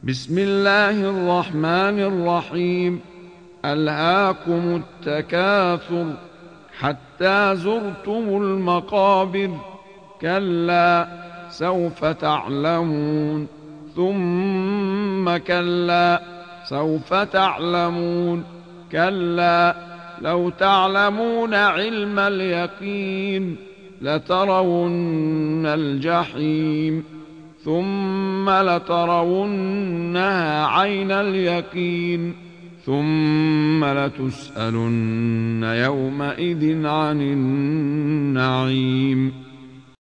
بسم الله الرحمن الرحيم. ألهاكم التكاثر حتى زرتم المقابر، كلا سوف تعلمون، ثم كلا سوف تعلمون، كلا لو تعلمون علم اليقين لترون الجحيم، ثم لترونها عين اليقين، ثم لتسألن يومئذ عن النعيم.